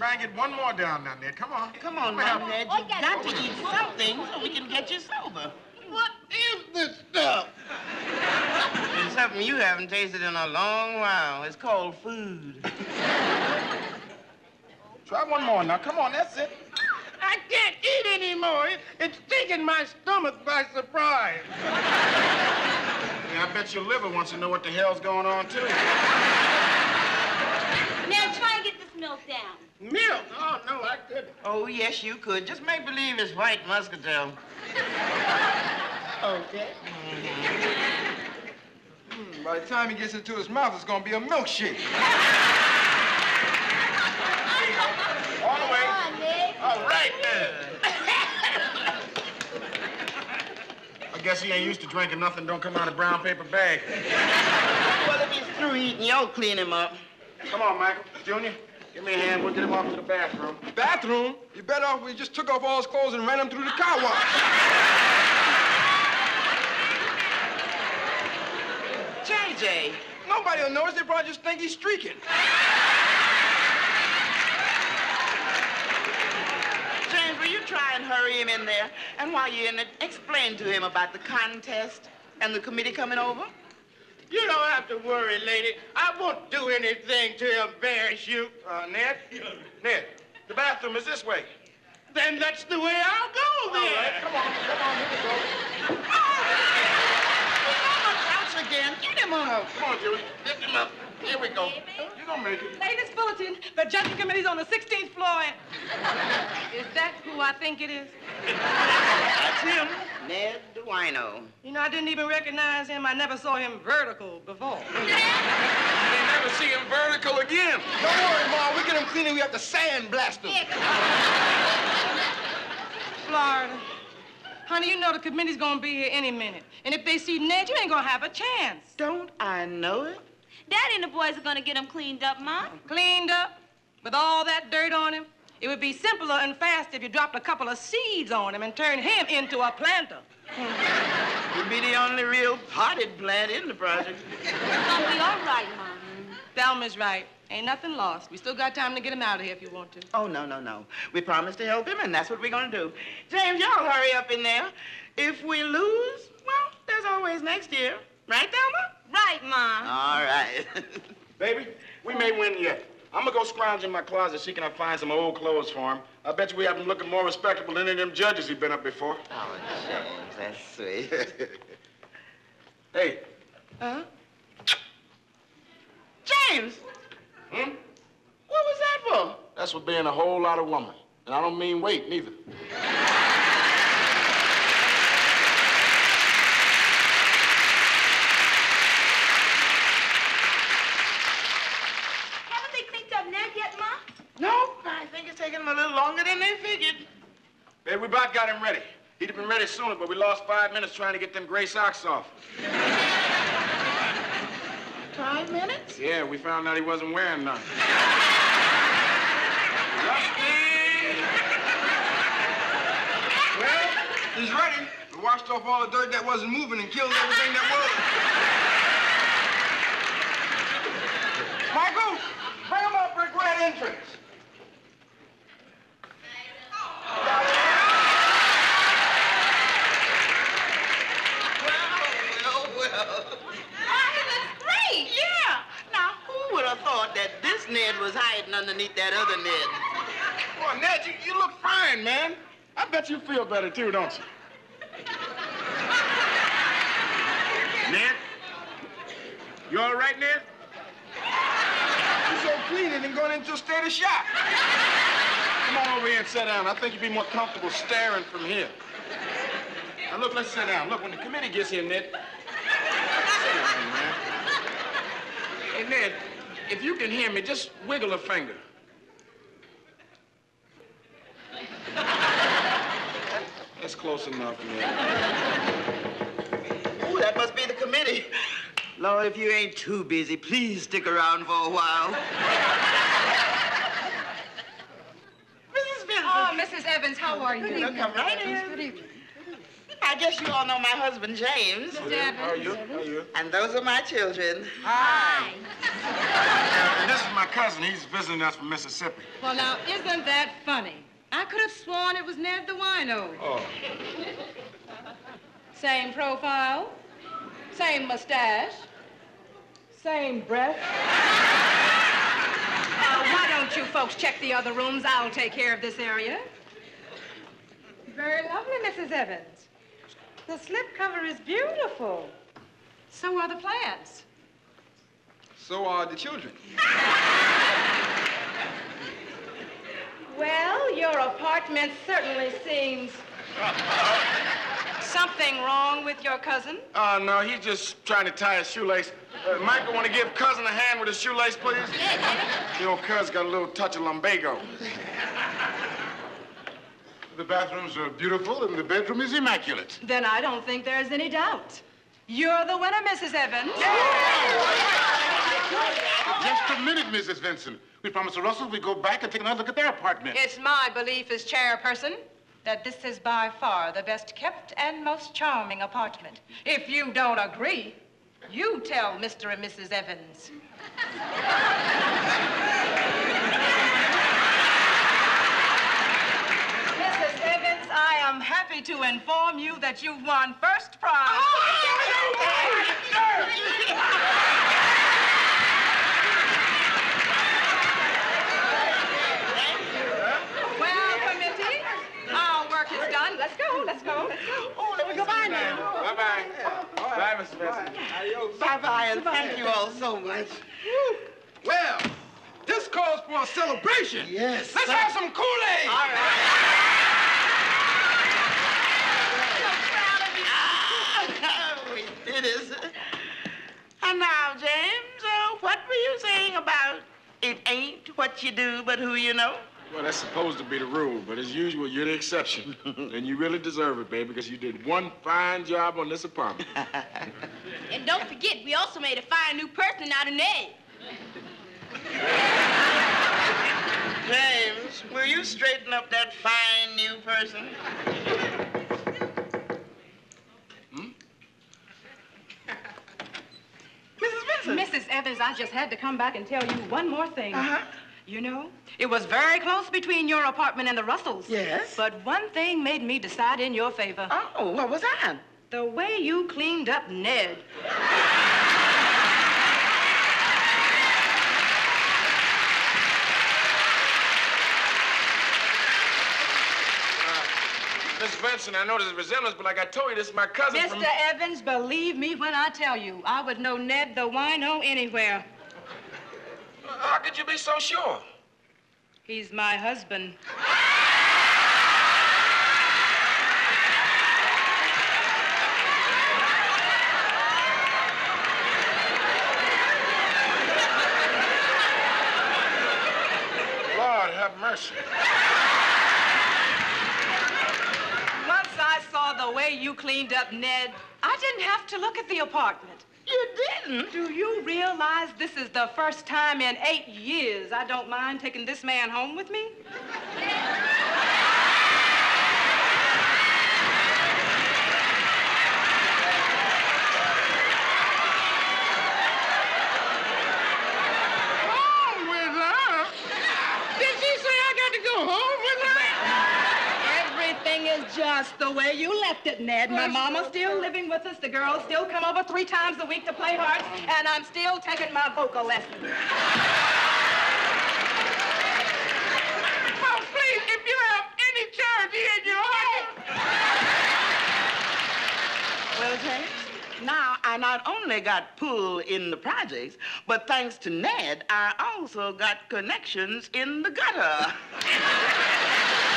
try and get one more down there. Come on. Come on, now, Ned. You got to eat something so we can get you sober. What is this stuff? It's something you haven't tasted in a long while. It's called food. Try one more now. Come on, that's it. I can't eat anymore. It's taking my stomach by surprise. Yeah, I bet your liver wants to know what the hell's going on, too. Now try and get this milk down. Milk? Oh, no, I couldn't. Oh, yes, you could. Just make believe it's white muscatel. Okay. By the time he gets into his mouth, it's gonna be a milkshake. All the way. Come on, Ned. All right, then. I guess he ain't used to drinking nothing don't come out of brown paper bag. Well, if he's through eating, you'll clean him up. Come on, Michael. Junior, give me a hand. We'll get him off to the bathroom. Bathroom? You better off we just took off all his clothes and ran him through the car wash. JJ. Nobody will notice. They probably just think he's streaking. James, will you try and hurry him in there? And while you're in it, explain to him about the contest and the committee coming over. You don't have to worry, lady. I won't do anything to embarrass you. Ned, the bathroom is this way. Then that's the way I'll go then. All right, come on, here we go. Again. Get him up. Come on, Julie. Lift him up. Here we go. You're gonna make it. Latest bulletin. The judging committee's on the 16th floor. Is that who I think it is? That's him, Ned DeWino. You know, I didn't even recognize him. I never saw him vertical before. You never see him vertical again. Don't worry, Ma. We get him clean and we have to sandblast him. Florida. Honey, you know the committee's gonna be here any minute. And if they see Ned, you ain't gonna have a chance. Don't I know it? Daddy and the boys are gonna get him cleaned up, Ma. Cleaned up? With all that dirt on him? It would be simpler and faster if you dropped a couple of seeds on him and turned him into a planter. He'd be the only real potted plant in the project. It's gonna be all right, Ma. Thelma's right. Ain't nothing lost. We still got time to get him out of here if you want to. Oh, no. We promised to help him, and that's what we're gonna do. James, y'all hurry up in there. If we lose, well, there's always next year. Right, Thelma? Right, Ma. All right. Baby, we may win yet. I'm gonna go scrounge in my closet, see can I find some old clothes for him. I bet you we have him looking more respectable than any of them judges he's been up before. Oh, James, that's sweet. Hey. Huh? James! Hmm? What was that for? That's for being a whole lot of woman. And I don't mean weight, neither. Haven't they cleaned up Ned yet, Ma? No, I think it's taking them a little longer than they figured. Baby, we about got him ready. He'd have been ready sooner, but we lost 5 minutes trying to get them gray socks off. 5 minutes? Yeah, we found out he wasn't wearing none. Well, he's ready. We washed off all the dirt that wasn't moving and killed everything that was. Michael, bring him up for a grand entrance. Thought that this Ned was hiding underneath that other Ned. Boy, Ned, you look fine, man. I bet you feel better, too, don't you? Ned? You all right, Ned? He's so clean and going into a state of shock. Come on over here and sit down. I think you'd be more comfortable staring from here. Now, look, let's sit down. Look, when the committee gets here, Ned... Sit down, man. Hey, Ned, if you can hear me, just wiggle a finger. That's close enough, Ned. Ooh, that must be the committee. Lord, if you ain't too busy, please stick around for a while. Mrs. Vincent. Oh, Mrs. Evans, how are you? Come right in. Good evening. I guess you all know my husband, James. How are you? How are you? And those are my children. Hi. And this is my cousin. He's visiting us from Mississippi. Well, now, isn't that funny? I could have sworn it was Ned the wino. Oh. Same profile, same mustache, same breath. Why don't you folks check the other rooms? I'll take care of this area. Very lovely, Mrs. Evans. The slipcover is beautiful. So are the plants. So are the children. Well, your apartment certainly seems... Something wrong with your cousin? No, he's just trying to tie his shoelace. Michael, want to give cousin a hand with his shoelace, please? Your cousin got a little touch of lumbago. The bathrooms are beautiful and the bedroom is immaculate. Then I don't think there's any doubt. You're the winner, Mrs. Evans. Just a minute, Mrs. Vincent. We promised the Russells we'd go back and take another look at their apartment. It's my belief as chairperson that this is by far the best kept and most charming apartment. If you don't agree, you tell Mr. and Mrs. Evans. Mrs. Evans, I am happy to inform you that you won first prize. Well, committee, our work is done. Let's go, let's go. Oh, let me go by now. Bye-bye. Bye, Mr. Vincent. Bye-bye, and thank you all so much. Well, this calls for a celebration. Yes. Let's have some Kool-Aid. All right. We did it. And now, James, what were you saying about it ain't what you do, but who you know? Well, that's supposed to be the rule, but as usual, you're the exception. And you really deserve it, baby, because you did one fine job on this apartment. And don't forget, we also made a fine new person out of Ned. James, will you straighten up that fine new person? Mrs. Vincent. Mrs. Evans, I just had to come back and tell you one more thing. Uh-huh. You know, it was very close between your apartment and the Russells. Yes? But one thing made me decide in your favor. Oh, what was that? The way you cleaned up Ned. Miss Vincent, I know there's a resemblance, but like I told you, this is my cousin Mr. Evans, believe me when I tell you, I would know Ned the wino anywhere. How could you be so sure? He's my husband. Lord have mercy. Once I saw the way you cleaned up Ned, I didn't have to look at the apartment. You didn't? Do you realize this is the first time in 8 years I don't mind taking this man home with me? Home with her? Did she say I got to go home with her? Everything is just the way you left it, Ned. My mama's still living with us. The girls still come over 3 times a week to play hearts, and I'm still taking my vocal lessons. Oh, please, if you have any charity in your heart. Well, James, now I not only got pulled in the projects, but thanks to Ned, I also got connections in the gutter.